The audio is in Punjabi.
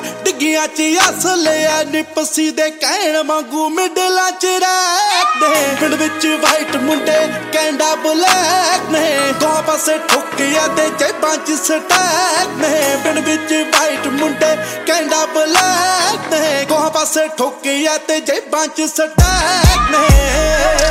ਡਿੱਗੀਆਂ ਚ ਅਸਲੇ ਆ ਨਿਪਸੀ ਦੇ ਕਹਿਣ ਵਾਂਗੂ ਮਿਡਲਾਂ ਚ ਰੱਖਦੇ ਪਿੰਡ ਵਿੱਚ ਵਾਈਟ ਮੁੰਡੇ ਕੈਂਡਾ ਬਲੈਕ ਨੇ ਦੋ ਪਾਸੇ ਠੁੱਕਿਆ ਤੇ ਜੇਬਾਂ ਚ ਸਟੈਕ ਨੇ ਪਿੰਡ ਵਿੱਚ ਵਾਈਟ ਮੁੰਡੇ ਕੈਂਡਾ ਬਲੈਕ ਨੇ ਦੋ ਪਾਸੇ ਠੁੱਕਿਆ ਤੇ ਜੇਬਾਂ ਚ ਸਟੈਕ ਨੇ